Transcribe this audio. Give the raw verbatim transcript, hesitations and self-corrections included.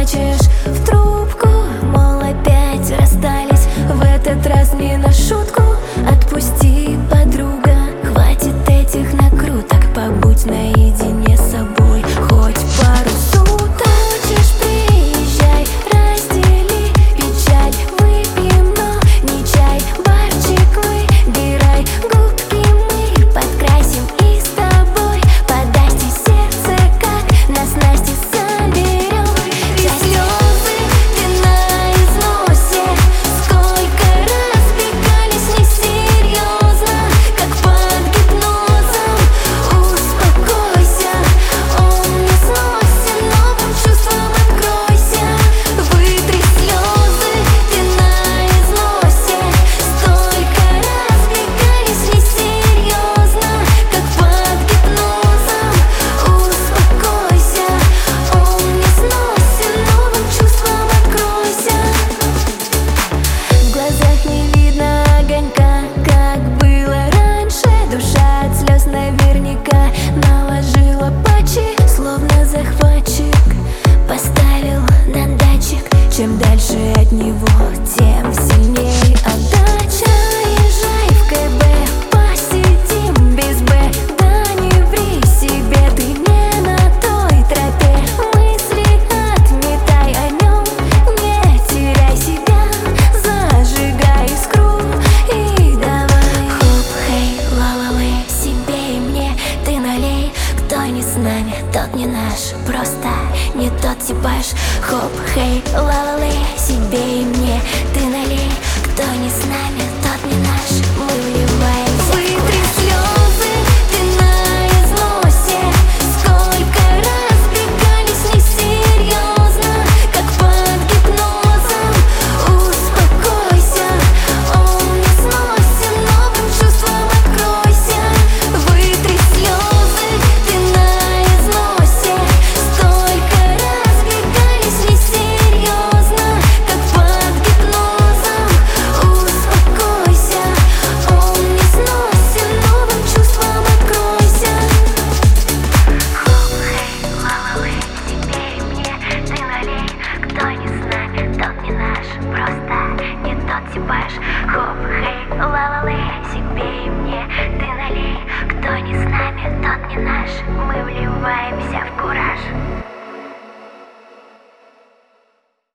плачешь в трубку, мол, опять расстались. В этот раз не на шутку. Отпусти, подруга, хватит этих накруток. Побудь наедине с собой хоть пару суток. Хочешь, приезжай, раздели печаль. Выпьем, но не чай. Барчик выбирай, губки мы подкрасим и с тобой по Дасте сердце, как на снасти соберем. Те слезы ты на износе, сколько раз бегались несерьезно, как под гипнозом. Успокойся, он не сносен, новым чувством откройся. Вытри слезы ты на износе, столько раз бегались несерьезно, как под гипнозом. Успокойся, он не сносен, новым чувством откройся. В глазах не видно огонька, как было раньше. Душа от слез наверняка наложила патчи, словно захватчик поставил на датчик. Чем дальше от него, тем сильнее отдача. Езжай в КБ, посидим без Б. Да не ври себе, ты не на той тропе. Мысли отметай, о нем не теряй себя. Зажигай искру и давай. Хоп, хей, ла-ла-лей, себе и мне ты налей. Кто не с нами, тот не наш, просто не тот типаж. Хоп, хей, ла-ла-лей, себе и мне ты налей. Кто не с нами, тот не наш, мы вливаемся. Вытри слезы ты на износе, сколько раз бегались несерьезно, как под гипнозом. Успокойся, он не сносен, новым чувством откройся. Вытри слезы ты на износе, столько раз бегались несерьезно, как под гипнозом. Успокойся, он не сносен, новым чувством откройся. Хоп, хей, ла-ла-лей, себе и мне ты налей. Кто не с нами, тот не наш, просто не тот типаж. Хоп, хей, ла-ла-лей, себе и мне ты налей. Кто не с нами, тот не наш, мы вливаемся в кураж.